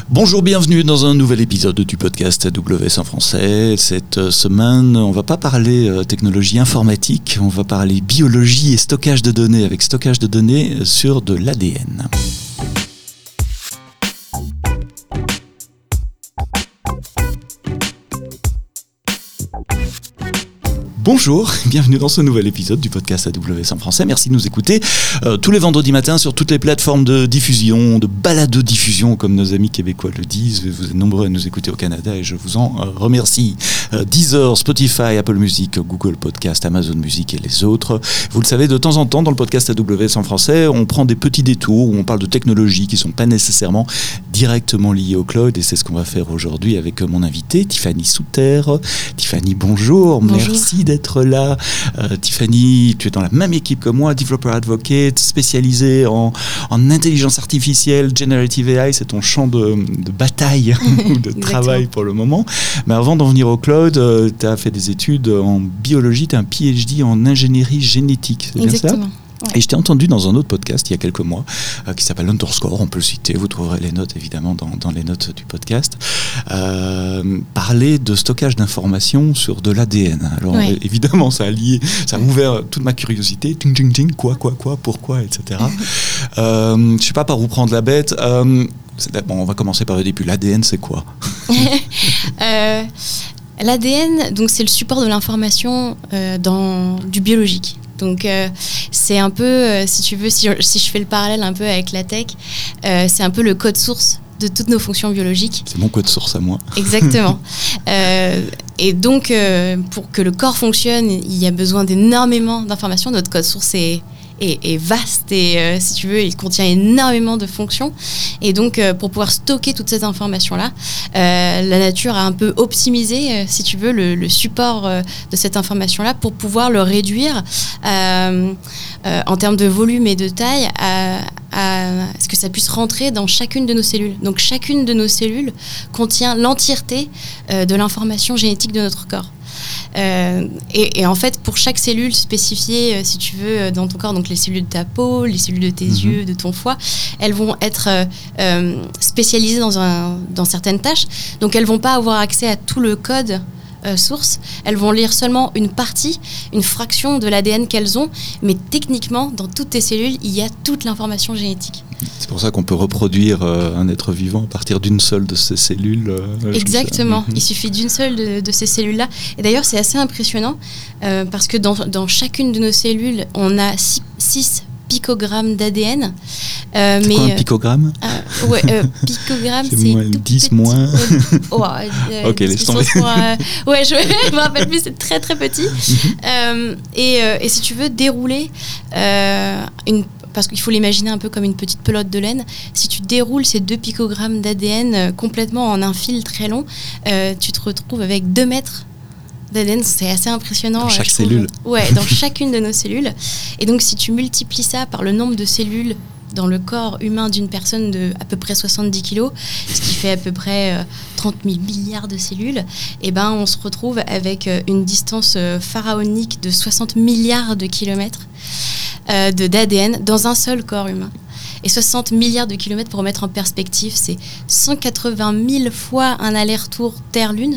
Bonjour, bienvenue dans un nouvel épisode du podcast AWS en français. Cette semaine, on va pas parler technologie informatique, on va parler biologie et stockage de données, avec stockage de données sur de l'ADN. Bonjour, bienvenue dans ce nouvel épisode du podcast AWS en français. Merci de nous écouter tous les vendredis matins sur toutes les plateformes de diffusion, de balado-diffusion, comme nos amis québécois le disent. Vous êtes nombreux à nous écouter au Canada et je vous en remercie. Deezer, Spotify, Apple Music, Google Podcast, Amazon Music et les autres. Vous le savez, de temps en temps, dans le podcast AWS en français, on prend des petits détours où on parle de technologies qui ne sont pas nécessairement directement liées au cloud. Et c'est ce qu'on va faire aujourd'hui avec mon invité, Tiffany Souter. Tiffany, bonjour. Merci d'être là. Tiffany, tu es dans la même équipe que moi, Developer Advocate, spécialisée en intelligence artificielle, Generative AI, c'est ton champ de bataille ou de travail pour le moment. Mais avant d'en venir au cloud, tu as fait des études en biologie, tu as un PhD en ingénierie génétique, c'est bien ça ? Exactement. Et je t'ai entendu dans un autre podcast il y a quelques mois qui s'appelle Underscore, on peut le citer, vous trouverez les notes évidemment dans les notes du podcast, parler de stockage d'informations sur de l'ADN. Alors évidemment ça a ouvert toute ma curiosité, quoi, pourquoi, etc. Je sais pas par où prendre la bête. On va commencer par le début. L'ADN, c'est quoi ? L'ADN, donc c'est le support de l'information du biologique. Donc c'est un peu, si tu veux, si je fais le parallèle un peu avec la tech, c'est un peu le code source de toutes nos fonctions biologiques. C'est mon code source à moi. Exactement. Et donc, pour que le corps fonctionne, il y a besoin d'énormément d'informations. Notre code source est vaste et, si tu veux, il contient énormément de fonctions. Et donc, pour pouvoir stocker toutes ces informations-là, la nature a un peu optimisé, si tu veux, le support de cette information-là pour pouvoir le réduire en termes de volume et de taille à ce que ça puisse rentrer dans chacune de nos cellules. Donc, chacune de nos cellules contient l'entièreté de l'information génétique de notre corps. Et en fait, pour chaque cellule spécifiée, si tu veux, dans ton corps, donc les cellules de ta peau, les cellules de tes yeux, de ton foie, elles vont être spécialisées dans certaines tâches. Donc, elles vont pas avoir accès à tout le code source. Elles vont lire seulement une partie, une fraction de l'ADN qu'elles ont. Mais techniquement, dans toutes tes cellules, il y a toute l'information génétique. C'est pour ça qu'on peut reproduire un être vivant à partir d'une seule de ces cellules. Exactement. Il suffit d'une seule de ces cellules-là. Et d'ailleurs, c'est assez impressionnant parce que dans chacune de nos cellules, on a 6 picogrammes d'ADN. C'est quoi un picogramme ? Picogramme, c'est moins 10 moins. Ok, laisse tomber. Je me rappelle plus, c'est très très petit. Et si tu veux dérouler parce qu'il faut l'imaginer un peu comme une petite pelote de laine. Si tu déroules ces 2 picogrammes d'ADN complètement en un fil très long, tu te retrouves avec 2 mètres d'ADN. C'est assez impressionnant. Dans chaque cellule. Ouais, dans chacune de nos cellules. Et donc, si tu multiplies ça par le nombre de cellules dans le corps humain d'une personne de à peu près 70 kilos, ce qui fait à peu près 30 000 milliards de cellules, et ben on se retrouve avec une distance pharaonique de 60 milliards de kilomètres d'ADN dans un seul corps humain. Et 60 milliards de kilomètres, pour remettre en perspective, c'est 180 000 fois un aller-retour Terre-Lune,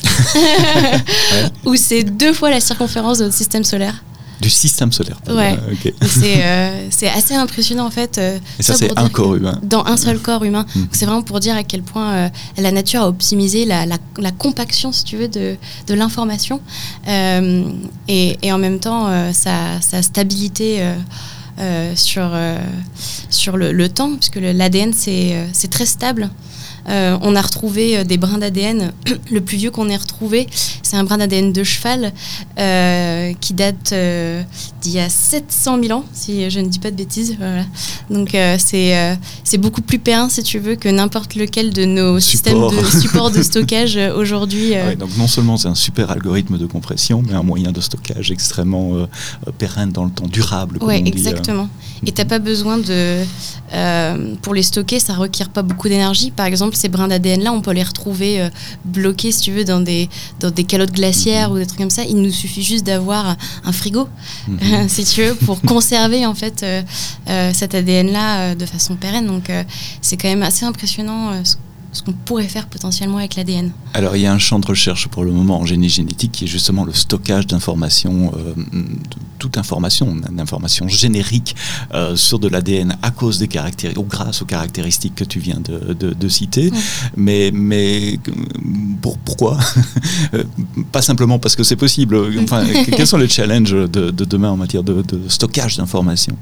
ou c'est 2 fois la circonférence de notre système solaire. Du système solaire. Ouais. Okay. C'est assez impressionnant en fait. Et ça c'est un corps humain. Dans un seul corps humain. C'est vraiment pour dire à quel point la nature a optimisé la compaction, si tu veux, de l'information et en même temps sa stabilité sur le temps, puisque l'ADN c'est très stable. On a retrouvé des brins d'ADN. Le plus vieux qu'on ait retrouvé, c'est un brin d'ADN de cheval qui date d'il y a 700 000 ans, si je ne dis pas de bêtises. Voilà. Donc c'est beaucoup plus périn, si tu veux, que n'importe lequel de nos systèmes de support de stockage aujourd'hui. Ouais, donc non seulement c'est un super algorithme de compression, mais un moyen de stockage extrêmement pérenne dans le temps, durable. Oui, exactement. Et tu n'as pas besoin pour les stocker, ça ne requiert pas beaucoup d'énergie. Par exemple, ces brins d'ADN-là, on peut les retrouver bloqués, si tu veux, dans des calottes glaciaires ou des trucs comme ça. Il nous suffit juste d'avoir un frigo, si tu veux, pour conserver en fait cet ADN-là de façon pérenne. Donc, c'est quand même assez impressionnant ce qu'on pourrait faire potentiellement avec l'ADN. Alors, il y a un champ de recherche pour le moment en génie génétique qui est justement le stockage d'informations, toute information, d'informations génériques sur de l'ADN à cause des caractéristiques, ou grâce aux caractéristiques que tu viens de citer. Mais pourquoi pas simplement parce que c'est possible. Enfin, quels sont les challenges de demain en matière de stockage d'informations?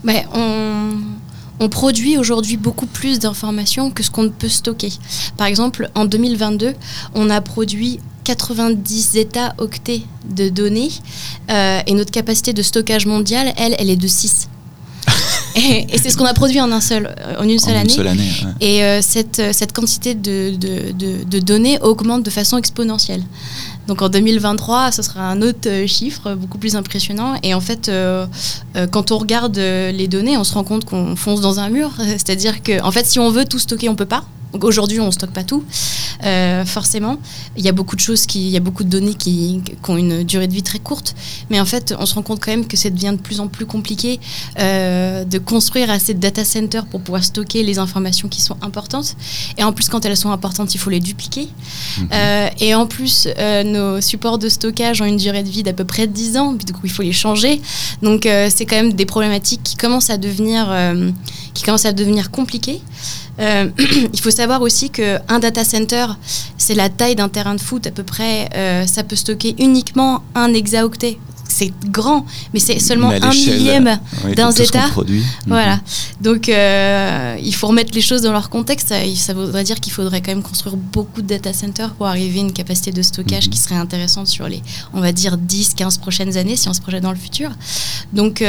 On produit aujourd'hui beaucoup plus d'informations que ce qu'on peut stocker. Par exemple, en 2022, on a produit 90 octets de données et notre capacité de stockage mondiale, elle est de 6. Et c'est ce qu'on a produit en une seule année. Ouais. Et cette quantité de données augmente de façon exponentielle. Donc en 2023, ce sera un autre chiffre beaucoup plus impressionnant. Et en fait, quand on regarde les données, on se rend compte qu'on fonce dans un mur. C'est-à-dire que, en fait, si on veut tout stocker, on peut pas. Donc aujourd'hui, on ne stocke pas tout, forcément. Il y a beaucoup de données qui ont une durée de vie très courte. Mais en fait, on se rend compte quand même que ça devient de plus en plus compliqué de construire assez de data centers pour pouvoir stocker les informations qui sont importantes. Et en plus, quand elles sont importantes, il faut les dupliquer. Et en plus, nos supports de stockage ont une durée de vie d'à peu près 10 ans. Du coup, il faut les changer. Donc, c'est quand même des problématiques qui commencent à devenir compliquées. Il faut savoir aussi qu'un data center, c'est la taille d'un terrain de foot à peu près. Ça peut stocker uniquement 1 hexaoctet. C'est grand, mais c'est seulement 1 millième d'un zeta. Voilà. Donc, il faut remettre les choses dans leur contexte. Ça voudrait dire qu'il faudrait quand même construire beaucoup de data centers pour arriver à une capacité de stockage qui serait intéressante sur les, on va dire, 10-15 prochaines années, si on se projette dans le futur. Donc,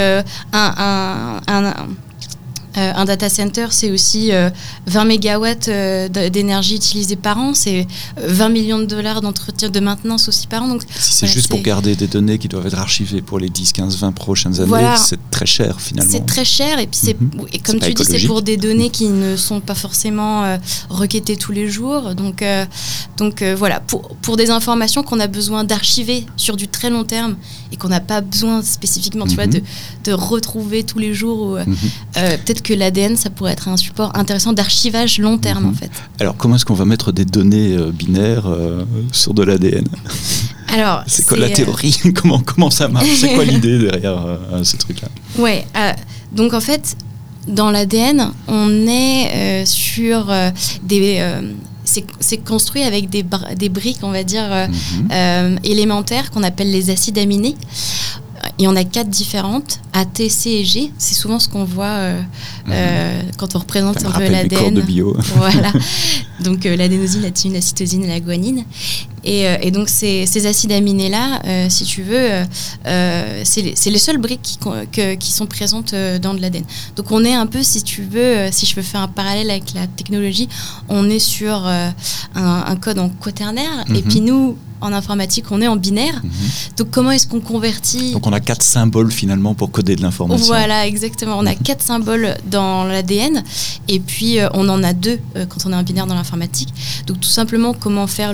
un data center, c'est aussi 20 mégawatts d'énergie utilisée par an, c'est 20 millions de dollars d'entretien de maintenance aussi par an. Donc, si c'est juste pour garder des données qui doivent être archivées pour les 10, 15, 20 prochaines années, c'est très cher finalement. C'est très cher et puis et comme tu dis, c'est pour des données qui ne sont pas forcément requêtées tous les jours. Donc voilà, pour des informations qu'on a besoin d'archiver sur du très long terme et qu'on n'a pas besoin spécifiquement tu vois, de retrouver tous les jours. Peut-être que l'ADN, ça pourrait être un support intéressant d'archivage long terme, en fait. Alors, comment est-ce qu'on va mettre des données binaires sur de l'ADN? Alors, c'est quoi la théorie? Comment ça marche? C'est quoi l'idée derrière ce truc-là? Ouais, donc en fait, dans l'ADN, on est sur c'est construit avec des briques, on va dire, élémentaires qu'on appelle les acides aminés. Il y en a 4 différentes, A, T, C et G. C'est souvent ce qu'on voit quand on représente un peu l'ADN. De bio. Voilà. Donc l'adénosine, la thymine, la cytosine et la guanine. Et donc ces acides aminés-là, si tu veux, c'est les seules briques qui sont présentes dans de l'ADN. Donc on est un peu, si tu veux, si je veux faire un parallèle avec la technologie, on est sur un code en quaternaire. Et puis nous, en informatique, on est en binaire. Donc comment est-ce qu'on convertit? Donc on a 4 symboles finalement pour coder de l'information. Voilà, exactement. On a 4 symboles dans l'ADN et puis on en a 2 quand on est en binaire dans l'informatique. Donc tout simplement comment faire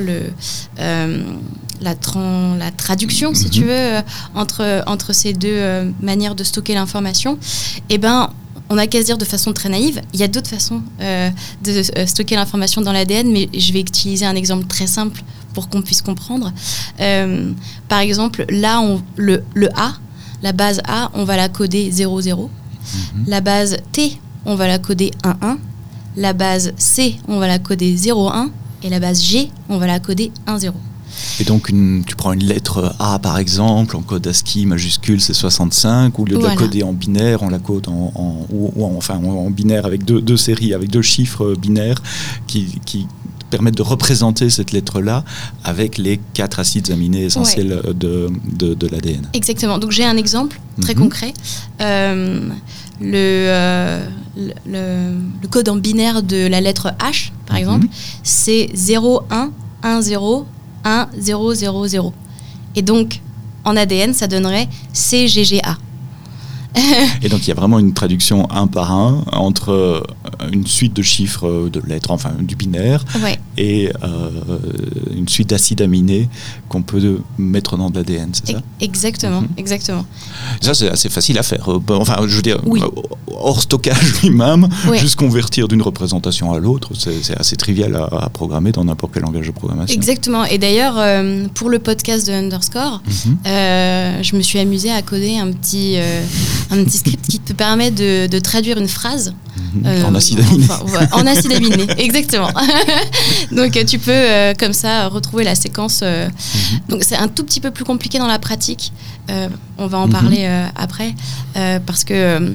la traduction, si tu veux, entre ces 2 manières de stocker l'information. Eh ben, on n'a qu'à se dire de façon très naïve, il y a d'autres façons de stocker l'information dans l'ADN, mais je vais utiliser un exemple très simple pour qu'on puisse comprendre. Par exemple, là, le A, la base A, on va la coder 00. La base T, on va la coder 11. La base C, on va la coder 01. Et la base G, on va la coder 10. Et donc, tu prends une lettre A, par exemple, en code ASCII majuscule, c'est 65. Au lieu de la coder en binaire, on la code en binaire avec deux séries, avec 2 chiffres binaires qui permettent de représenter cette lettre-là avec les 4 acides aminés essentiels de l'ADN. Exactement. Donc, j'ai un exemple très concret. Le code en binaire de la lettre H, par exemple, c'est 0110 1000. Et donc, en ADN, ça donnerait CGGA. Et donc il y a vraiment une traduction un par un entre une suite de chiffres, de lettres, enfin du binaire, et une suite d'acides aminés qu'on peut mettre dans de l'ADN, c'est ça ? Exactement, exactement. Ça c'est assez facile à faire. Enfin, je veux dire, hors stockage lui-même, juste convertir d'une représentation à l'autre, c'est assez trivial à programmer dans n'importe quel langage de programmation. Exactement. Et d'ailleurs, pour le podcast de Underscore, je me suis amusée à coder un petit script qui te permet de traduire une phrase. En acide aminé. En acide aminé, exactement. Donc tu peux comme ça retrouver la séquence. Donc c'est un tout petit peu plus compliqué dans la pratique. On va en parler après, parce que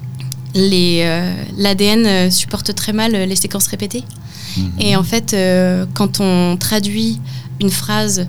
l'ADN supporte très mal les séquences répétées. Et en fait, quand on traduit une phrase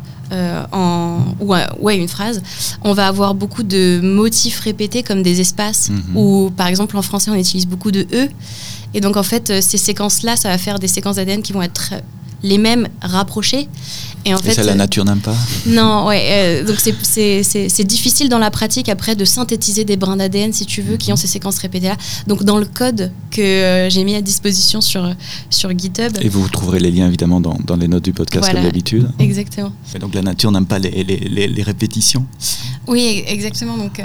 une phrase, on va avoir beaucoup de motifs répétés comme des espaces, ou par exemple en français on utilise beaucoup de E, et donc en fait ces séquences-là, ça va faire des séquences d'ADN qui vont être les mêmes rapprochées. Et en fait, ça, la nature n'aime pas. Non, donc c'est difficile dans la pratique après de synthétiser des brins d'ADN, si tu veux, qui ont ces séquences répétées-là. Donc dans le code que j'ai mis à disposition sur GitHub. Et vous trouverez les liens évidemment dans les notes du podcast comme d'habitude. Exactement. Et donc la nature n'aime pas les répétitions. Oui, exactement. Donc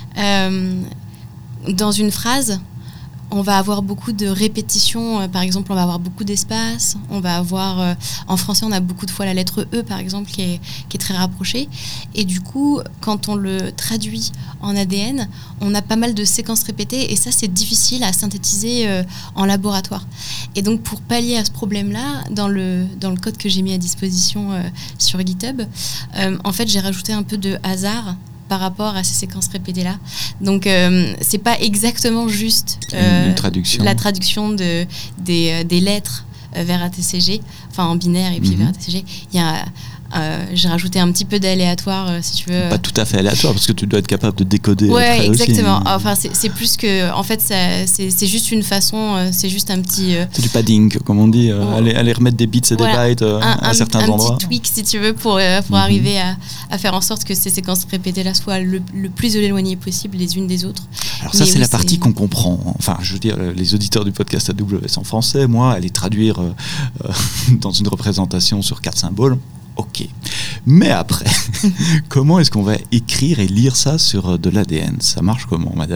dans une phrase, on va avoir beaucoup de répétitions. Par exemple, on va avoir beaucoup d'espace. On va avoir, en français, on a beaucoup de fois la lettre E, par exemple, qui est très rapprochée. Et du coup, quand on le traduit en ADN, on a pas mal de séquences répétées. Et ça, c'est difficile à synthétiser en laboratoire. Et donc, pour pallier à ce problème-là, dans le code que j'ai mis à disposition sur GitHub, en fait, j'ai rajouté un peu de hasard par rapport à ces séquences répétées-là. Donc, c'est pas exactement juste la traduction des lettres vers ATCG, enfin en binaire et puis vers ATCG. Il y a j'ai rajouté un petit peu d'aléatoire, si tu veux. Pas tout à fait aléatoire, parce que tu dois être capable de décoder. Ouais, exactement. Aussi. Enfin, c'est plus que, en fait, c'est juste une façon, c'est juste un petit. C'est du padding, comme on dit. Aller remettre des bits et des bytes à certains endroits. Un petit tweak, si tu veux, pour arriver à faire en sorte que ces séquences répétées-là soient le plus éloignées possible les unes des autres. Alors ça, c'est la partie qu'on comprend. Enfin, je veux dire, les auditeurs du podcast AWS en français, moi, aller traduire dans une représentation sur 4 symboles. Ok. Mais après, comment est-ce qu'on va écrire et lire ça sur de l'ADN ? Ça marche comment, madame ?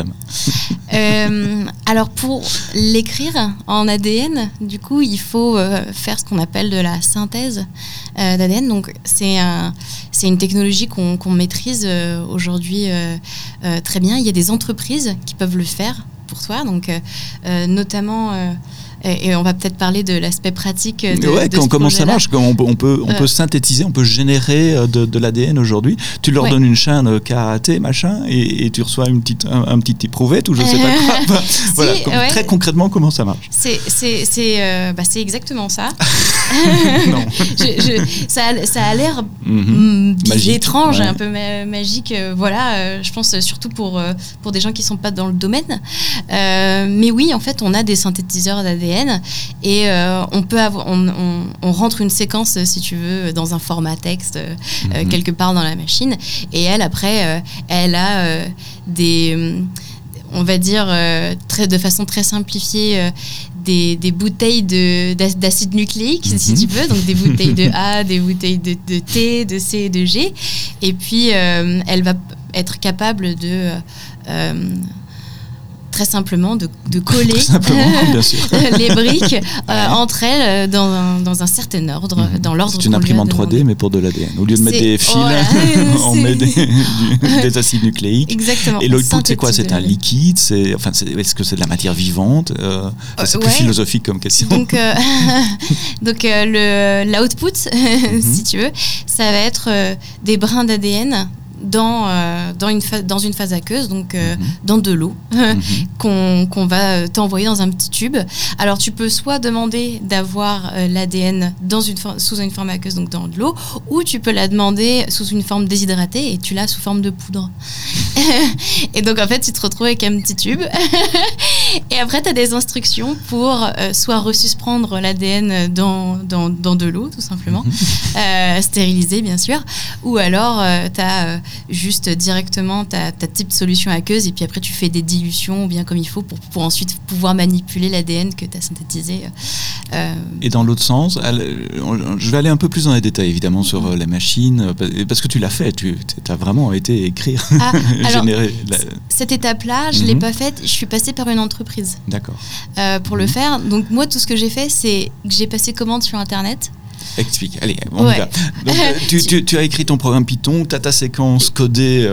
Alors, pour l'écrire en ADN, du coup, il faut faire ce qu'on appelle de la synthèse d'ADN. Donc, c'est une technologie qu'on maîtrise aujourd'hui très bien. Il y a des entreprises qui peuvent le faire pour toi. Donc, notamment... Et on va peut-être parler de l'aspect pratique de comment ça marche, on peut synthétiser, on peut générer de l'ADN aujourd'hui. Tu leur donnes une chaîne karaté, machin, et tu reçois un petit éprouvette ou je sais pas quoi. Voilà, très concrètement, comment ça marche ? C'est exactement ça. Non. Ça a l'air étrange, un peu magique. Voilà, je pense surtout pour des gens qui sont pas dans le domaine. Mais oui, en fait, on a des synthétiseurs d'ADN. Et on rentre une séquence, si tu veux, dans un format texte quelque part dans la machine, et elle après elle a on va dire de façon très simplifiée des bouteilles d'acide nucléique, si tu veux, donc des bouteilles de A, des bouteilles de T, de C et de G, et puis elle va être capable de très simplement de coller bien sûr. les briques entre elles dans un certain ordre, dans l'ordre. C'est une imprimante 3D, mais pour de l'ADN. Au lieu de mettre des fils, on met des acides nucléiques. Exactement. Et l'output, c'est quoi ? C'est un liquide ? Est-ce que c'est de la matière vivante ? C'est plus philosophique comme question. Donc l'output, si tu veux, ça va être des brins d'ADN dans une phase aqueuse, donc dans de l'eau, qu'on va t'envoyer dans un petit tube. Alors tu peux soit demander d'avoir l'ADN sous une forme aqueuse, donc dans de l'eau, ou tu peux la demander sous une forme déshydratée et tu l'as sous forme de poudre. Et donc en fait tu te retrouves avec un petit tube Et après, tu as des instructions pour soit resuspendre l'ADN dans de l'eau, tout simplement, stérilisé, bien sûr, ou alors tu as juste directement ta type de solution aqueuse, et puis après, tu fais des dilutions bien comme il faut pour ensuite pouvoir manipuler l'ADN que tu as synthétisé. Et dans l'autre sens, je vais aller un peu plus dans les détails, évidemment, sur les machines, parce que tu l'as fait, tu as vraiment été écrire, générer. Cette étape-là, je ne l'ai pas faite, je suis passée par une entreprise. D'accord. Pour le faire. Donc moi, tout ce que j'ai fait, c'est que j'ai passé commande sur Internet. Explique, allez, on y va. Donc, tu as écrit ton programme Python, tu as ta séquence codée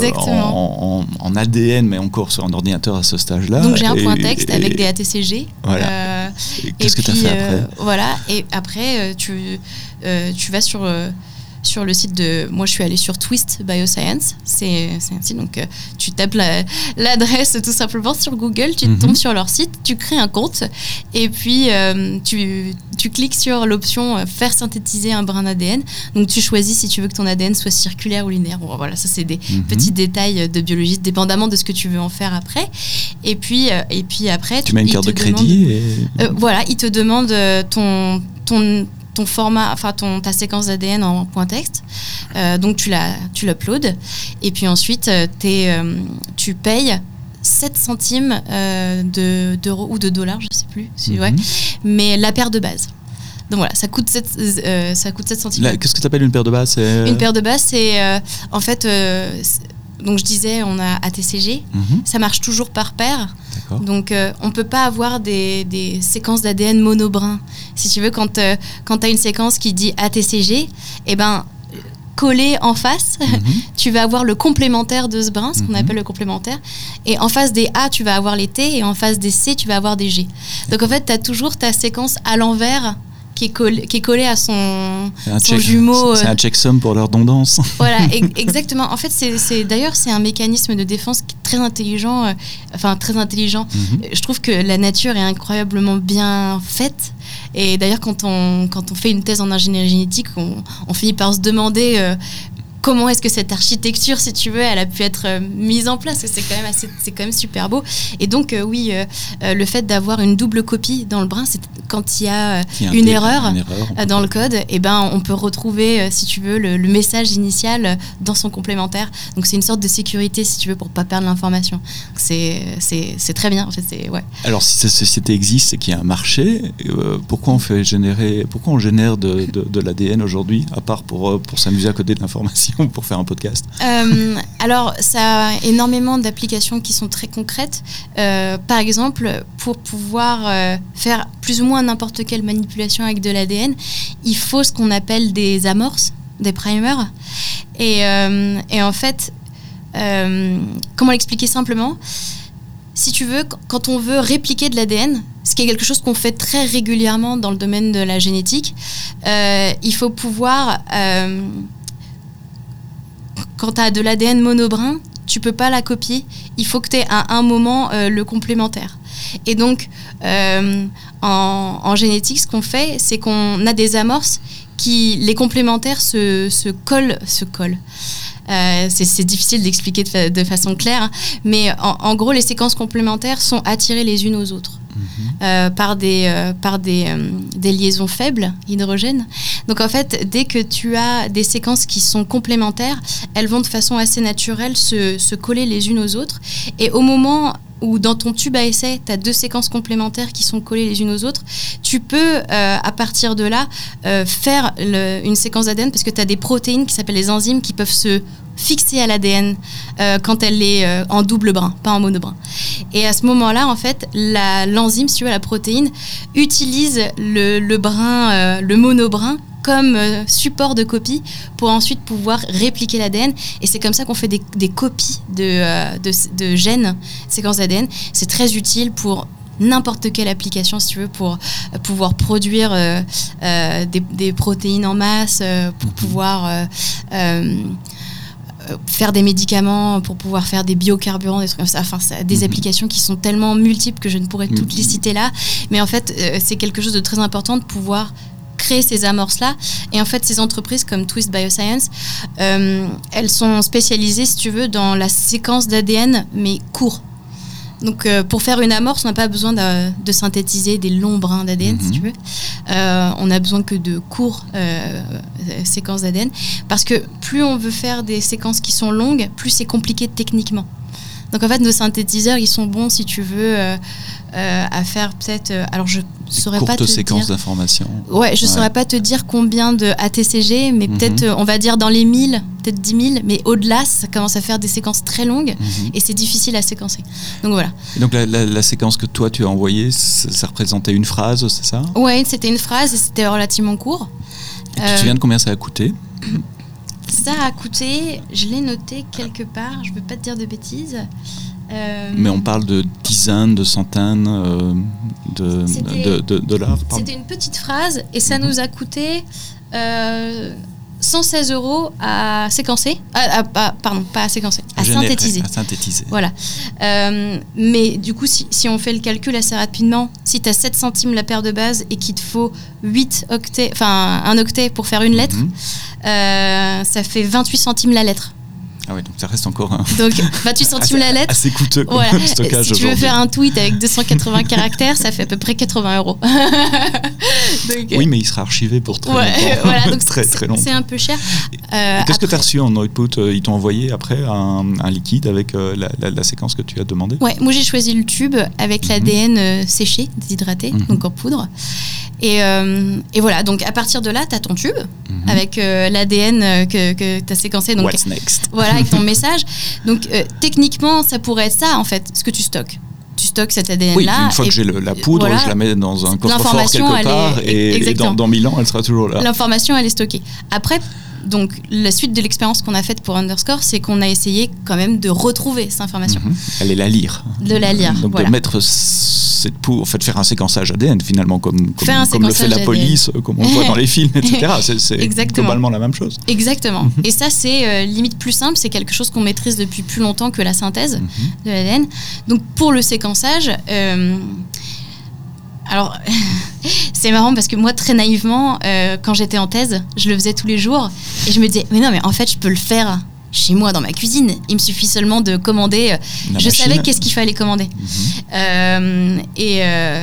en ADN, mais encore sur un ordinateur à ce stage-là. Donc j'ai un point texte avec des ATCG. Voilà. Qu'est-ce que tu as fait après Voilà, et après, tu vas sur le site de... Moi, je suis allée sur Twist Bioscience. C'est un site, donc tu tapes l'adresse tout simplement sur Google, tu tombes sur leur site, tu crées un compte, et puis tu cliques sur l'option faire synthétiser un brin d'ADN. Donc, tu choisis si tu veux que ton ADN soit circulaire ou linéaire. Bon, voilà, ça, c'est des petits détails de biologie, dépendamment de ce que tu veux en faire après. Et puis après... Tu mets une carte de crédit voilà, ils te demandent ton format, enfin ta séquence d'ADN en point texte. Donc tu l'uploads, et puis ensuite tu payes 7 centimes d'euros ou de dollars, je sais plus, mais la paire de base. Donc voilà, ça coûte 7 centimes. Qu'est-ce que tu appelles une paire de base? Une paire de base, c'est en fait... donc je disais, on a ATCG, ça marche toujours par paire. D'accord. Donc on ne peut pas avoir des séquences d'ADN monobrin. Si tu veux, quand tu as une séquence qui dit ATCG, eh ben, collé en face, tu vas avoir le complémentaire de ce brin, ce qu'on appelle le complémentaire. Et en face des A, tu vas avoir les T, et en face des C, tu vas avoir des G. Donc en fait, tu as toujours ta séquence à l'envers qui est collé à son jumeau. C'est un checksum pour la redondance. Voilà, exactement. En fait, d'ailleurs, c'est un mécanisme de défense très intelligent. Très intelligent. Je trouve que la nature est incroyablement bien faite. Et d'ailleurs, quand on fait une thèse en ingénierie génétique, on finit par se demander... comment est-ce que cette architecture, si tu veux, elle a pu être mise en place? C'est quand même super beau. Et donc, le fait d'avoir une double copie dans le brin, c'est quand il y a une erreur dans le code, et ben, on peut retrouver, si tu veux, le message initial dans son complémentaire. Donc, c'est une sorte de sécurité, si tu veux, pour ne pas perdre l'information. C'est très bien. En fait, Alors, si cette société existe et qu'il y a un marché, pourquoi on génère de l'ADN aujourd'hui, à part pour s'amuser à coder de l'information, pour faire un podcast? Alors, ça a énormément d'applications qui sont très concrètes. Par exemple, pour pouvoir faire plus ou moins n'importe quelle manipulation avec de l'ADN, il faut ce qu'on appelle des amorces, des primers. Et en fait, comment l'expliquer simplement? Si tu veux, quand on veut répliquer de l'ADN, ce qui est quelque chose qu'on fait très régulièrement dans le domaine de la génétique, il faut pouvoir... quand tu as de l'ADN monobrin, tu peux pas la copier. Il faut que tu aies à un moment le complémentaire. Et donc, en génétique, ce qu'on fait, c'est qu'on a des amorces les complémentaires se collent. C'est difficile d'expliquer de façon claire, hein, mais en gros, les séquences complémentaires sont attirées les unes aux autres. Par des liaisons faibles, hydrogène. Donc en fait, dès que tu as des séquences qui sont complémentaires, elles vont de façon assez naturelle se coller les unes aux autres. Et au moment où dans ton tube à essai, tu as 2 séquences complémentaires qui sont collées les unes aux autres, tu peux, à partir de là, faire une séquence d'ADN, parce que tu as des protéines qui s'appellent les enzymes qui peuvent se fixer à l'ADN quand elle est en double brin, pas en monobrin. Et à ce moment-là, en fait, l'enzyme, si tu veux, la protéine, utilise le monobrin comme support de copie pour ensuite pouvoir répliquer l'ADN. Et c'est comme ça qu'on fait des copies de gènes, séquences d'ADN. C'est très utile pour n'importe quelle application, si tu veux, pour pouvoir produire des protéines en masse, pour pouvoir faire des médicaments, pour pouvoir faire des biocarburants, des trucs comme ça. Enfin, des applications qui sont tellement multiples que je ne pourrais toutes les citer là. Mais en fait, c'est quelque chose de très important de pouvoir créer ces amorces-là. Et en fait, ces entreprises comme Twist Bioscience, elles sont spécialisées, si tu veux, dans la séquence d'ADN, mais court. Donc, pour faire une amorce, on n'a pas besoin de synthétiser des longs brins d'ADN, si tu veux. On n'a besoin que de courtes séquences d'ADN. Parce que plus on veut faire des séquences qui sont longues, plus c'est compliqué techniquement. Donc, en fait, nos synthétiseurs, ils sont bons, si tu veux, à faire peut-être... alors, je saurais pas te dire... Courtes séquences d'informations. Ouais, je saurais pas te dire combien de ATCG, mais peut-être, on va dire dans les 1000, peut-être 10 000, mais au-delà, ça commence à faire des séquences très longues et c'est difficile à séquencer. Donc voilà. Et donc la séquence que toi tu as envoyée, ça représentait une phrase, c'est ça ? Ouais, c'était une phrase et c'était relativement court. Et tu te souviens de combien ça a coûté ? Ça a coûté, je l'ai noté quelque part, je ne veux pas te dire de bêtises. Mais on parle de dizaines, de centaines de dollars. C'était une petite phrase et ça nous a coûté 116 € à séquencer. Pardon, pas à séquencer, à synthétiser. À synthétiser. Voilà. Mais du coup, si on fait le calcul assez rapidement, si tu as 7 centimes la paire de base et qu'il te faut 8 octets, enfin un octet pour faire une lettre, ça fait 28 centimes la lettre. Ah oui, donc ça reste encore un... Donc 28 centimes la lettre. Assez coûteux comme stockage. Si tu veux faire un tweet avec 280 caractères, ça fait à peu près 80 €. Donc, oui, mais il sera archivé pour très longtemps. Voilà, donc très longtemps. C'est un peu cher. Qu'est-ce que tu as reçu en output ? Ils t'ont envoyé après un liquide avec la séquence que tu as demandé ? Ouais, moi j'ai choisi le tube avec l'ADN séché, déshydraté, donc en poudre. Et voilà, donc à partir de là, tu as ton tube avec l'ADN que tu as séquencé. Donc, what's next ? Voilà, avec ton message. Donc techniquement, ça pourrait être ça en fait, ce que tu stockes. Tu stockes cet ADN-là. Oui, une fois que j'ai la poudre, voilà, je la mets dans un coffre-fort quelque part et dans 1000 ans, elle sera toujours là. L'information, elle est stockée. Après, donc, la suite de l'expérience qu'on a faite pour Underscore, c'est qu'on a essayé quand même de retrouver cette information. Allez la lire. De la lire, donc voilà. De mettre cette poudre, en fait, faire un séquençage ADN finalement, comme le fait la police, comme on le voit dans les films, etc. C'est globalement la même chose. Exactement. Et ça, c'est limite plus simple, c'est quelque chose qu'on maîtrise depuis plus longtemps que la synthèse de l'ADN. Donc, pour le séquençage... Alors, c'est marrant parce que moi, très naïvement, quand j'étais en thèse, je le faisais tous les jours et je me disais, mais non, mais en fait, je peux le faire chez moi dans ma cuisine. Il me suffit seulement de commander. Je savais qu'est-ce qu'il fallait commander. Et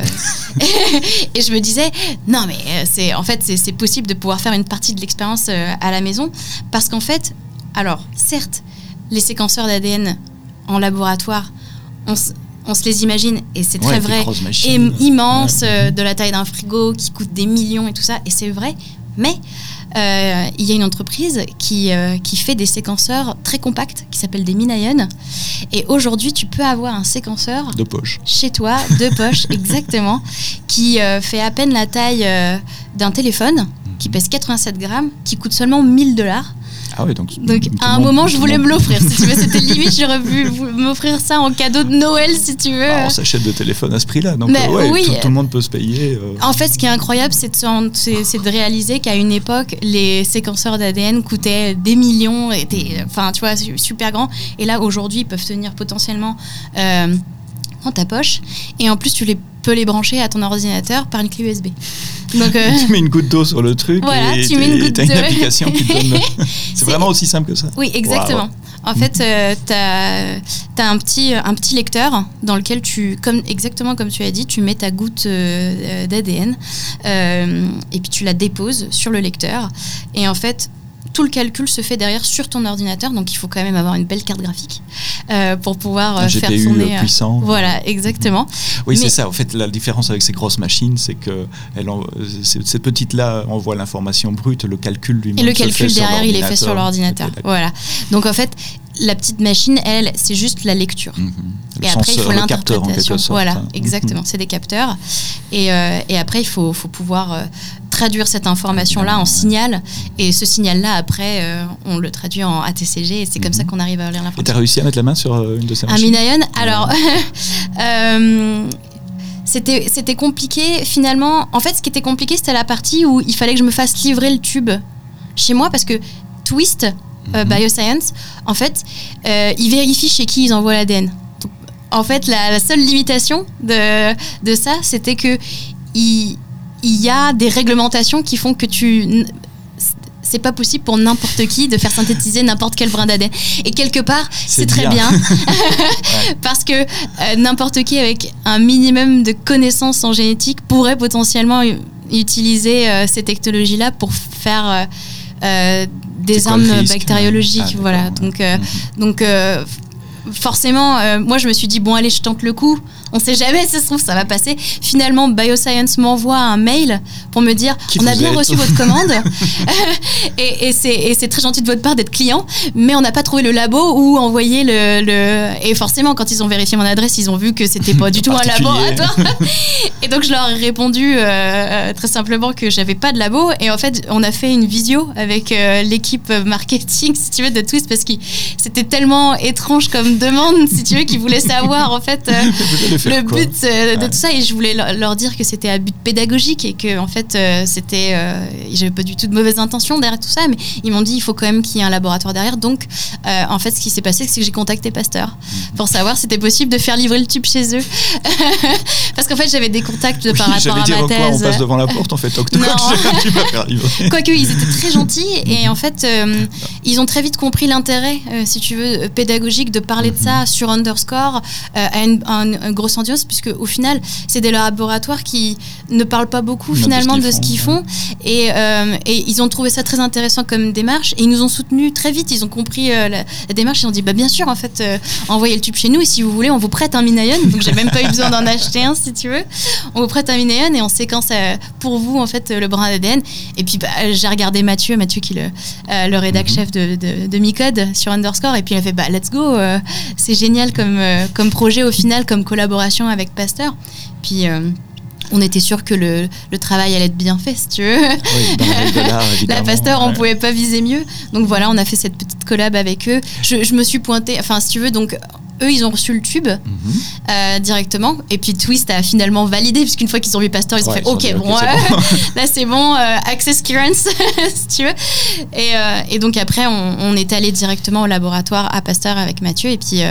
je me disais, non, mais c'est possible de pouvoir faire une partie de l'expérience à la maison parce qu'en fait, alors, certes, les séquenceurs d'ADN en laboratoire, on se les imagine, et c'est très vrai, et immense, de la taille d'un frigo, qui coûte des millions et tout ça, et c'est vrai, mais il y a une entreprise qui fait des séquenceurs très compacts, qui s'appelle des Minayon, et aujourd'hui, tu peux avoir un séquenceur de poche chez toi, de poche, exactement, qui fait à peine la taille d'un téléphone, qui pèse 87 grammes, qui coûte seulement $1000. Ah oui, donc à un moment, je voulais me l'offrir. Si tu veux, c'était limite, j'aurais pu m'offrir ça en cadeau de Noël, si tu veux. On s'achète de téléphones à ce prix-là, donc oui, tout le monde peut se payer. En fait, ce qui est incroyable, c'est de réaliser qu'à une époque, les séquenceurs d'ADN coûtaient des millions, étaient, enfin, tu vois, super grands. Et là, aujourd'hui, ils peuvent tenir potentiellement dans ta poche. Et en plus, tu peux les brancher à ton ordinateur par une clé USB. Donc, tu mets une goutte d'eau sur le truc et tu as une application qui te donne... C'est vraiment aussi simple que ça. Oui, exactement. Wow. En fait, t'as un petit lecteur dans lequel exactement comme tu as dit, tu mets ta goutte d'ADN et puis tu la déposes sur le lecteur. Et en fait, tout le calcul se fait derrière sur ton ordinateur, donc il faut quand même avoir une belle carte graphique pour pouvoir faire tourner. Puissant. Voilà, exactement. Oui, c'est ça. En fait, la différence avec ces grosses machines, c'est que ces petites-là envoient l'information brute, le calcul lui-même. Et le calcul derrière, il est fait sur l'ordinateur. Voilà. Donc en fait, la petite machine, elle, c'est juste la lecture. Et après, il faut l'interprétation. Voilà, exactement. C'est des capteurs. Et après, il faut pouvoir traduire cette information-là en signal. Et ce signal-là, après, on le traduit en ATCG. Et c'est comme ça qu'on arrive à lire l'information. Et tu as réussi à mettre la main sur une de ces machines ? Un Minayon. Alors, c'était compliqué. Finalement, en fait, ce qui était compliqué, c'était la partie où il fallait que je me fasse livrer le tube chez moi parce que Twist, Bioscience, en fait, ils vérifient chez qui ils envoient l'ADN. Donc, en fait, la seule limitation de ça, c'était que il y a des réglementations qui font que c'est c'est pas possible pour n'importe qui de faire synthétiser n'importe quel brin d'ADN. Et quelque part, c'est très bien. Parce que n'importe qui avec un minimum de connaissances en génétique pourrait potentiellement utiliser ces technologies-là pour faire des armes bactériologiques. Voilà. Donc forcément, moi je me suis dit bon allez, je tente le coup. On sait jamais, ça se trouve, ça va passer. Finalement, Bioscience m'envoie un mail pour me dire on a bien reçu votre commande et c'est très gentil de votre part d'être client, mais on n'a pas trouvé le labo où envoyer le. Et forcément, quand ils ont vérifié mon adresse, ils ont vu que c'était pas du tout un laboratoire. Et donc, je leur ai répondu très simplement que j'avais pas de labo. Et en fait, on a fait une visio avec l'équipe marketing, si tu veux, de Twist, parce que c'était tellement étrange comme demande, si tu veux, qu'ils voulaient savoir en fait. Le but de tout ça, et je voulais leur dire que c'était à but pédagogique et que en fait c'était j'avais pas du tout de mauvaises intentions derrière tout ça, mais ils m'ont dit il faut quand même qu'il y ait un laboratoire derrière. Donc en fait ce qui s'est passé, c'est que j'ai contacté Pasteur pour savoir si c'était possible de faire livrer le tube chez eux. Parce qu'en fait j'avais des contacts par rapport à ma thèse. Quoi, on passe devant la porte en fait, tu vas faire livrer. Quoique ils étaient très gentils et en fait ils ont très vite compris l'intérêt si tu veux pédagogique de parler de ça sur Underscore à une grosse audience, puisque au final c'est des laboratoires qui ne parlent pas beaucoup finalement de ce qu'ils font et ils ont trouvé ça très intéressant comme démarche et ils nous ont soutenus très vite. Ils ont compris la démarche, ils ont dit bah bien sûr en fait envoyez le tube chez nous et si vous voulez on vous prête un Minayon, donc j'ai même pas eu besoin d'en acheter un si tu veux, on vous prête un Minayon et on séquence pour vous en fait le brin d'ADN. Et puis j'ai regardé Mathieu qui est le rédac chef de Micode sur Underscore, et puis il a fait bah let's go, c'est génial comme projet au final, comme collaboration avec Pasteur. Puis on était sûr que le travail allait être bien fait, si tu veux. Oui, la Pasteur, on pouvait pas viser mieux. Donc voilà, on a fait cette petite collab avec eux. Je me suis pointée, enfin si tu veux, donc eux ils ont reçu le tube directement, et puis Twist a finalement validé, puisqu'une fois qu'ils ont vu Pasteur ils ont fait ok, bon, là c'est bon, access clearance si tu veux, et donc après on est allé directement au laboratoire à Pasteur avec Mathieu, et puis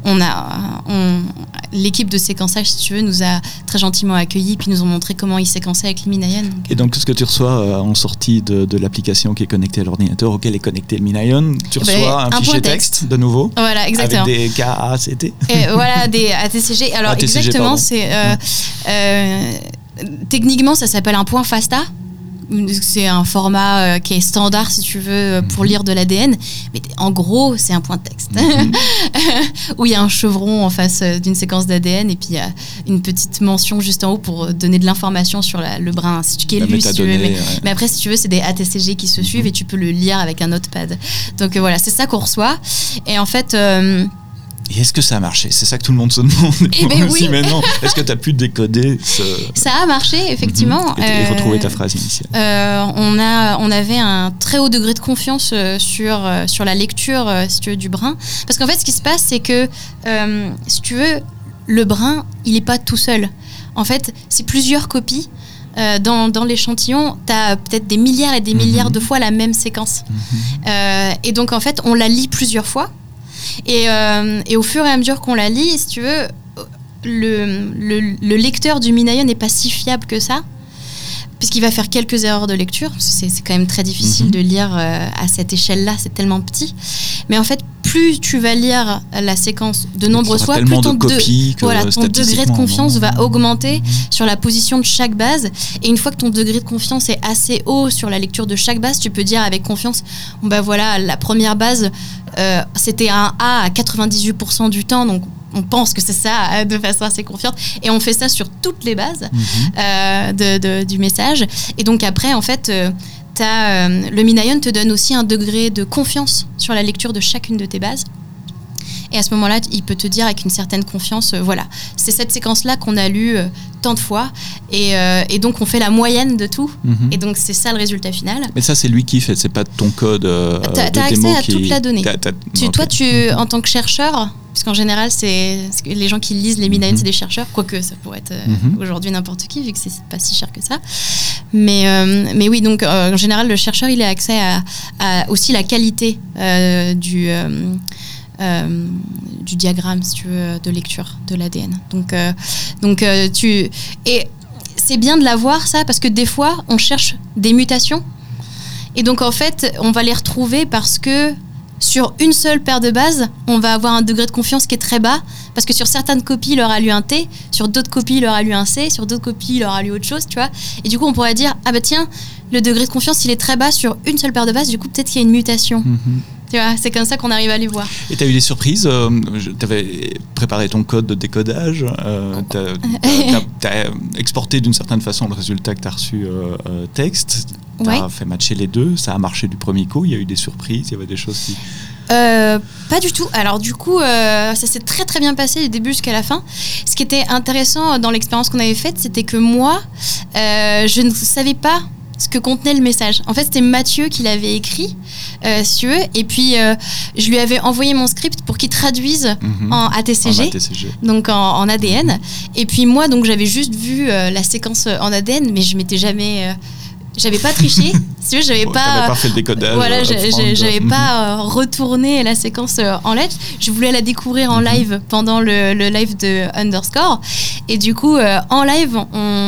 l'équipe de séquençage, si tu veux, nous a très gentiment accueillis, puis nous ont montré comment ils séquençaient avec le Minayon. Et donc ce que tu reçois en sortie de l'application qui est connectée à l'ordinateur auquel est connecté le Minayon, tu reçois un fichier texte de nouveau, voilà, exactement, avec des KACT. Et voilà, des ATCG. Alors ATCG, exactement, c'est techniquement ça s'appelle un point FASTA. C'est un format qui est standard si tu veux pour lire de l'ADN, mais en gros c'est un point de texte où il y a un chevron en face d'une séquence d'ADN, et puis il y a une petite mention juste en haut pour donner de l'information sur le brin qui est lu, si tu veux. Mais après si tu veux c'est des ATCG qui se suivent et tu peux le lire avec un notepad. Donc voilà, c'est ça qu'on reçoit, et en fait et est-ce que ça a marché? C'est ça que tout le monde se demande. Et ben oui. Maintenant, est-ce que tu as pu décoder Ça a marché, effectivement. Et retrouver ta phrase initiale. On avait un très haut degré de confiance sur la lecture, si tu veux, du brin. Parce qu'en fait, ce qui se passe, c'est que, si tu veux, le brin, il n'est pas tout seul. En fait, c'est plusieurs copies. Dans l'échantillon, tu as peut-être des milliards et des milliards de fois la même séquence. Et donc, en fait, on la lit plusieurs fois. Et au fur et à mesure qu'on la lit, si tu veux, le lecteur du Minayon n'est pas si fiable que ça, puisqu'il va faire quelques erreurs de lecture. C'est quand même très difficile de lire à cette échelle-là, c'est tellement petit. Mais en fait, plus tu vas lire la séquence de nombreuses fois, plus ton degré de confiance va augmenter sur la position de chaque base. Et une fois que ton degré de confiance est assez haut sur la lecture de chaque base, tu peux dire avec confiance, bon bah voilà, la première base, c'était un A à 98% du temps, donc on pense que c'est ça de façon assez confiante, et on fait ça sur toutes les bases du message. Et donc après, en fait, le Minayon te donne aussi un degré de confiance sur la lecture de chacune de tes bases. Et à ce moment-là, il peut te dire avec une certaine confiance, voilà, c'est cette séquence-là qu'on a lue tant de fois, et donc on fait la moyenne de tout, et donc c'est ça le résultat final. Mais ça, c'est lui qui fait, c'est pas ton code t'as accès à toute la donnée. Toi, en tant que chercheur, puisqu'en général, c'est les gens qui lisent les Minayon, c'est des chercheurs, quoique ça pourrait être aujourd'hui n'importe qui, vu que c'est pas si cher que ça. Mais oui, donc en général, le chercheur, il a accès à aussi la qualité du diagramme, si tu veux, de lecture de l'ADN. Et c'est bien de l'avoir, ça, parce que des fois, on cherche des mutations. Et donc en fait, on va les retrouver parce que sur une seule paire de bases, on va avoir un degré de confiance qui est très bas, parce que sur certaines copies, il aura lu un T, sur d'autres copies, il aura lu un C, sur d'autres copies, il aura lu autre chose, tu vois. Et du coup, on pourrait dire, ah bah tiens, le degré de confiance, il est très bas sur une seule paire de bases, du coup, peut-être qu'il y a une mutation. Tu vois, c'est comme ça qu'on arrive à les voir. Et tu as eu des surprises? Tu avais préparé ton code de décodage, tu as exporté d'une certaine façon le résultat que tu as reçu texte, tu as fait matcher les deux, ça a marché du premier coup, il y a eu des surprises, il y avait des choses qui... Pas du tout. Alors du coup, ça s'est très très bien passé du début jusqu'à la fin. Ce qui était intéressant dans l'expérience qu'on avait faite, c'était que moi, je ne savais pas ce que contenait le message. En fait, c'était Mathieu qui l'avait écrit, si tu veux, et puis je lui avais envoyé mon script pour qu'il traduise en ATCG, donc en ADN. Et puis moi, donc j'avais juste vu la séquence en ADN, mais je m'étais jamais... j'avais pas triché, si tu veux, j'avais pas fait le décodage. Voilà, j'avais pas retourné la séquence en lettres. Je voulais la découvrir en live pendant le live de Underscore. Et du coup, en live,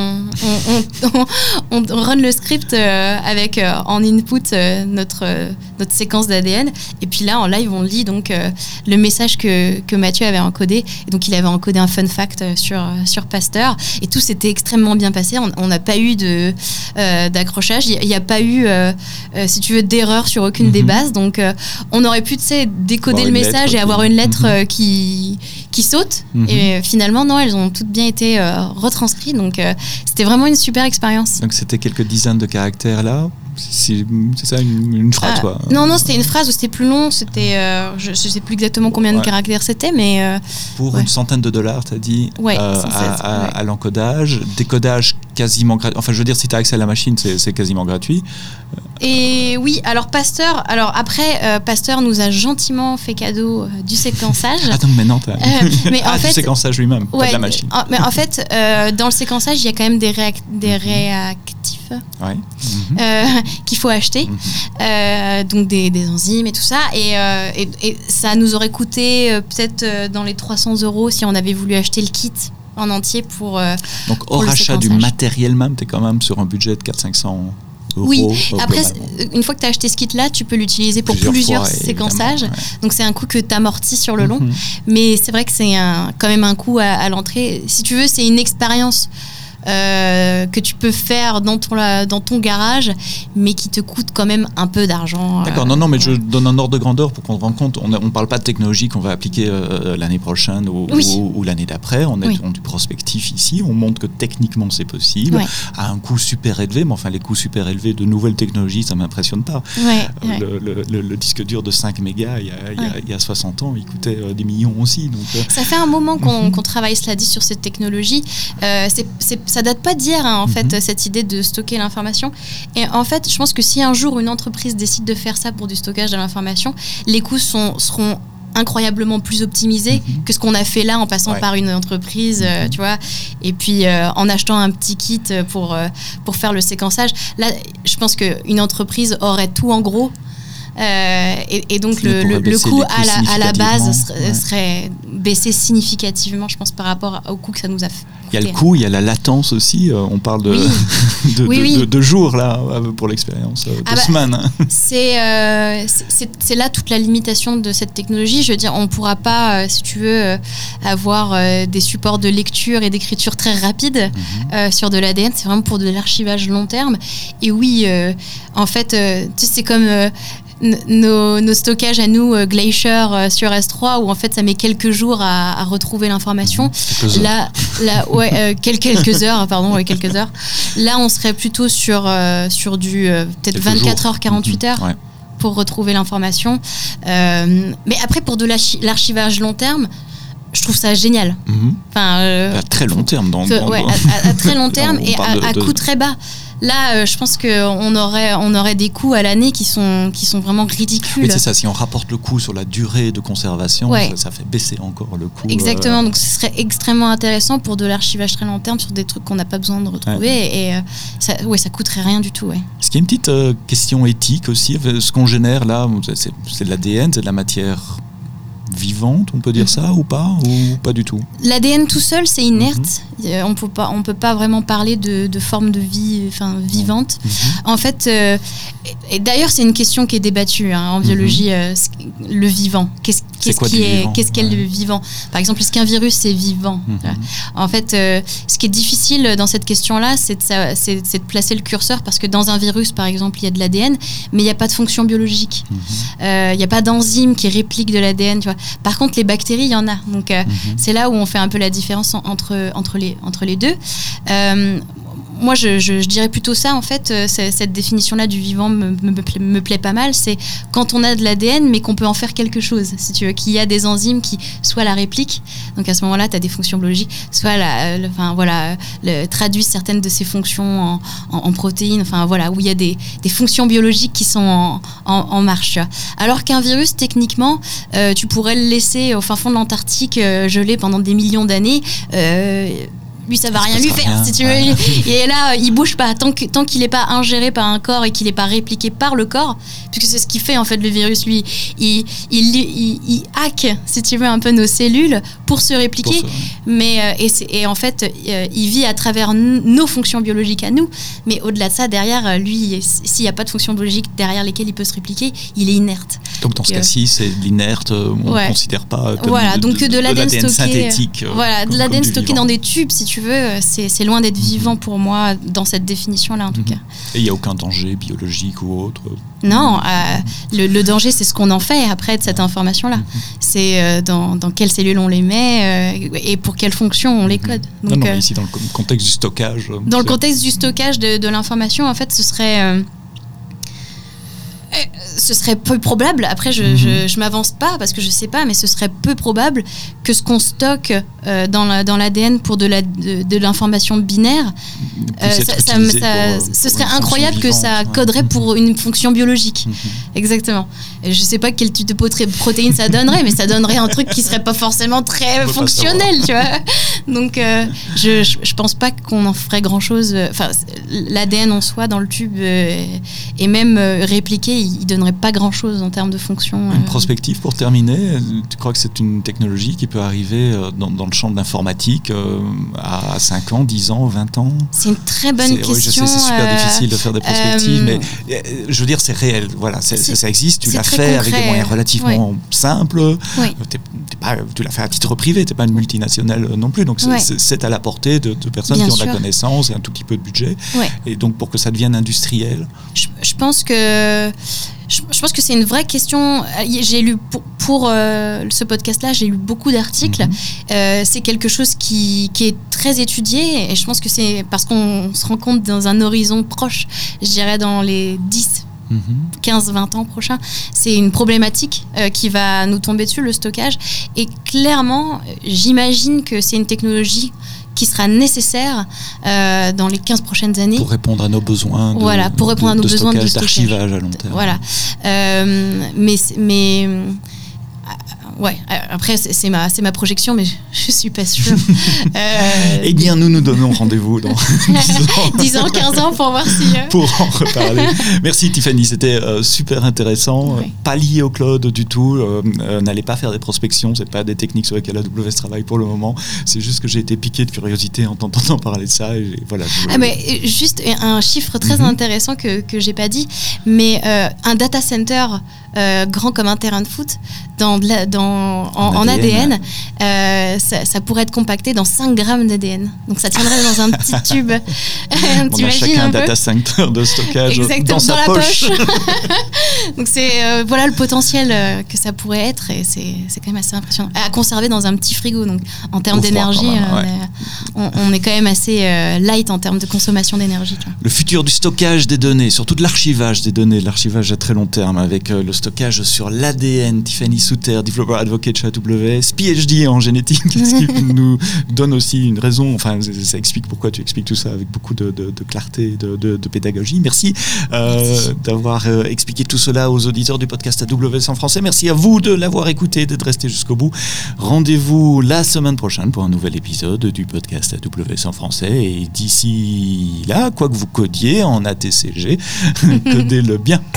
on run le script avec en input notre séquence d'ADN. Et puis là, en live, on lit donc le message que Mathieu avait encodé. Et donc, il avait encodé un fun fact sur Pasteur. Et tout s'était extrêmement bien passé. On n'a pas eu d'accrochage. Il n'y a pas eu, si tu veux, d'erreur sur aucune des bases. Donc, on aurait pu, tu sais, décoder le message et avoir une lettre qui saute. Et finalement, non, elles ont toutes bien été retranscrites. Donc, c'était vraiment une super expérience. Donc, c'était quelques dizaines de caractères là. C'est ça, une phrase, quoi. Non, c'était une phrase où c'était plus long. C'était, je ne sais plus exactement combien de caractères c'était, mais... Pour une centaine de dollars, tu as dit, 116, à l'encodage. Décodage quasiment gratuit. Enfin, je veux dire, si tu as accès à la machine, c'est quasiment gratuit. Et oui, alors Pasteur... Alors après, Pasteur nous a gentiment fait cadeau du séquençage. Attends, mais non, mais en fait, du séquençage lui-même, pas de la machine. Mais en fait, dans le séquençage, il y a quand même des réactifs qu'il faut acheter, donc des enzymes et tout ça, et ça nous aurait coûté peut-être dans les 300 € si on avait voulu acheter le kit en entier pour donc hors achat du matériel même, tu es quand même sur un budget de 400-500 €. Oui, après, une fois que tu as acheté ce kit-là, tu peux l'utiliser pour plusieurs séquençages. Ouais. Donc, c'est un coût que tu amortis sur le long. Mais c'est vrai que c'est quand même un coût à l'entrée. Si tu veux, c'est une expérience que tu peux faire dans ton garage, mais qui te coûte quand même un peu d'argent. D'accord, non, mais je donne un ordre de grandeur pour qu'on se rende compte. On ne parle pas de technologie qu'on va appliquer l'année prochaine ou l'année d'après. On est dans du prospectif ici. On montre que techniquement c'est possible, à un coût super élevé. Mais enfin, les coûts super élevés de nouvelles technologies, ça ne m'impressionne pas. Le disque dur de 5 mégas, il y a 60 ans, il coûtait des millions aussi. Donc, ça fait un moment qu'on travaille, cela dit, sur cette technologie. Ça date pas d'hier, en fait, cette idée de stocker l'information. Et en fait, je pense que si un jour une entreprise décide de faire ça pour du stockage de l'information, les coûts seront incroyablement plus optimisés que ce qu'on a fait là en passant par une entreprise, tu vois, et puis en achetant un petit kit pour faire le séquençage. Là, je pense qu'une entreprise aurait tout en gros. Et donc le coût à la base serait baissé significativement, je pense, par rapport au coût que ça nous a fait. Il y a le coût, il y a la latence aussi. On parle de jours là pour l'expérience, semaines. C'est là toute la limitation de cette technologie. Je veux dire, on ne pourra pas, si tu veux, avoir des supports de lecture et d'écriture très rapides sur de l'ADN. C'est vraiment pour de l'archivage long terme. Et oui, en fait, tu sais, c'est comme... Nos stockages à nous, Glacier sur S3, où en fait ça met quelques jours à retrouver l'information. Quelques heures, pardon, quelques heures. Là, on serait plutôt sur du peut-être 24 heures, 48 heures pour retrouver l'information. Mais après, pour de l'archivage long terme, je trouve ça génial. Enfin, à très long terme. À très long terme et à coût très bas. Là, je pense qu'on aurait des coûts à l'année qui sont vraiment ridicules. Oui, c'est ça. Si on rapporte le coût sur la durée de conservation, ça fait baisser encore le coût. Exactement. Donc, ce serait extrêmement intéressant pour de l'archivage très long terme sur des trucs qu'on n'a pas besoin de retrouver. Et ça coûterait rien du tout. Est-ce qu'il y a une petite question éthique aussi? Ce qu'on génère là, c'est de l'ADN, c'est de la matière vivante, on peut dire ça ou pas du tout? L'ADN tout seul, c'est inerte. On peut pas vraiment parler de forme de vie, vivante. En fait, et d'ailleurs, c'est une question qui est débattue en biologie. Le vivant, qu'est-ce qu'est le vivant? Par exemple, est-ce qu'un virus c'est vivant? En fait, ce qui est difficile dans cette question-là, c'est de placer le curseur, parce que dans un virus, par exemple, il y a de l'ADN, mais il n'y a pas de fonction biologique. Il n'y a pas d'enzyme qui réplique de l'ADN. Tu vois. Par contre, les bactéries, il y en a. Donc, c'est là où on fait un peu la différence entre les deux. Moi, je dirais plutôt ça, en fait, cette définition-là du vivant me plaît pas mal. C'est quand on a de l'ADN, mais qu'on peut en faire quelque chose, si tu veux, qu'il y a des enzymes qui soit la répliquent, donc à ce moment-là, tu as des fonctions biologiques, soit traduisent certaines de ces fonctions en protéines, où il y a des fonctions biologiques qui sont en marche. Tu vois. Alors qu'un virus, techniquement, tu pourrais le laisser au fin fond de l'Antarctique gelé pendant des millions d'années. Lui, ça va rien lui faire, si tu veux. Et là, il bouge pas. Tant qu'il n'est pas ingéré par un corps et qu'il n'est pas répliqué par le corps, puisque c'est ce qu'il fait, en fait, le virus, lui. Il hack, si tu veux, un peu nos cellules pour se répliquer. Et en fait, il vit à travers nos fonctions biologiques à nous. Mais au-delà de ça, derrière, lui, s'il n'y a pas de fonctions biologiques derrière lesquelles il peut se répliquer, il est inerte. Donc, dans ce cas-ci, c'est de l'inerte. On ne considère pas comme de l'ADN stocké, synthétique. De l'ADN stocké dans des tubes, si tu veux, c'est loin d'être vivant pour moi dans cette définition-là, en tout cas. Et il n'y a aucun danger biologique ou autre? Non, le danger, c'est ce qu'on en fait après de cette information-là. C'est dans quelles cellules on les met et pour quelles fonctions on les code. Donc, non, ici, dans le contexte du stockage. Dans le contexte du stockage de l'information, en fait, ce serait peu probable, après je m'avance pas parce que je sais pas, mais ce serait peu probable que ce qu'on stocke dans l'ADN pour de l'information binaire, ce serait incroyable que ça coderait pour une fonction biologique. Exactement. Et je sais pas quel type de protéines ça donnerait, mais ça donnerait un truc qui serait pas forcément très fonctionnel, tu vois. Donc je pense pas qu'on en ferait grand chose. Enfin, l'ADN en soi dans le tube et même répliqué, il donnerait pas grand chose en termes de fonction. Une prospective pour terminer, tu crois que c'est une technologie qui peut arriver dans le champ de l'informatique à 5 ans, 10 ans, 20 ans? C'est une très bonne question. Oui, je sais, c'est super difficile de faire des prospectives, mais je veux dire, c'est réel. Voilà, ça existe, tu l'as fait concret, avec des moyens relativement simples. Oui. Tu l'as fait à titre privé, tu n'es pas une multinationale non plus, donc c'est à la portée de personnes qui ont de la connaissance et un tout petit peu de budget. Ouais. Et donc, pour que ça devienne industriel? Je pense que c'est une vraie question. J'ai lu pour ce podcast-là, j'ai lu beaucoup d'articles. C'est quelque chose qui est très étudié, et je pense que c'est parce qu'on se rend compte dans un horizon proche, je dirais dans les 10, 15-20 ans prochains, c'est une problématique qui va nous tomber dessus, le stockage. Et clairement, j'imagine que c'est une technologie qui sera nécessaire dans les 15 prochaines années. Pour répondre à nos besoins de stockage, d'archivage à long terme. Voilà. Ouais, après c'est ma projection, mais je suis pas sûre. Eh bien, nous donnons rendez-vous dans 10 ans, 15 ans pour voir si... Pour en reparler. Merci Tiffany, c'était super intéressant. Oui. Pas lié au cloud du tout. N'allez pas faire des prospections, c'est pas des techniques sur lesquelles AWS travaille pour le moment. C'est juste que j'ai été piqué de curiosité en t'entendant parler de ça. Et voilà. Mais juste un chiffre très intéressant que j'ai pas dit, mais un data center grand comme un terrain de foot en ADN, ça pourrait être compacté dans 5 grammes d'ADN. Donc ça tiendrait dans un petit tube. On a chacun un data center de stockage dans sa poche. Donc c'est voilà le potentiel que ça pourrait être, et c'est quand même assez impressionnant. À conserver dans un petit frigo. Donc en termes d'énergie, on est quand même assez light en termes de consommation d'énergie. Le futur du stockage des données, surtout de l'archivage des données, de l'archivage à très long terme, avec le stockage sur l'ADN. Tiffany Souter, Developer Advocate chez AWS, PhD en génétique, ce qui nous donne aussi une raison, enfin ça explique pourquoi tu expliques tout ça avec beaucoup de clarté, de pédagogie. Merci d'avoir expliqué tout cela aux auditeurs du podcast AWS en français. Merci à vous de l'avoir écouté, d'être resté jusqu'au bout. Rendez-vous la semaine prochaine pour un nouvel épisode du podcast AWS en français, et d'ici là, quoi que vous codiez en ATCG, codez-le bien.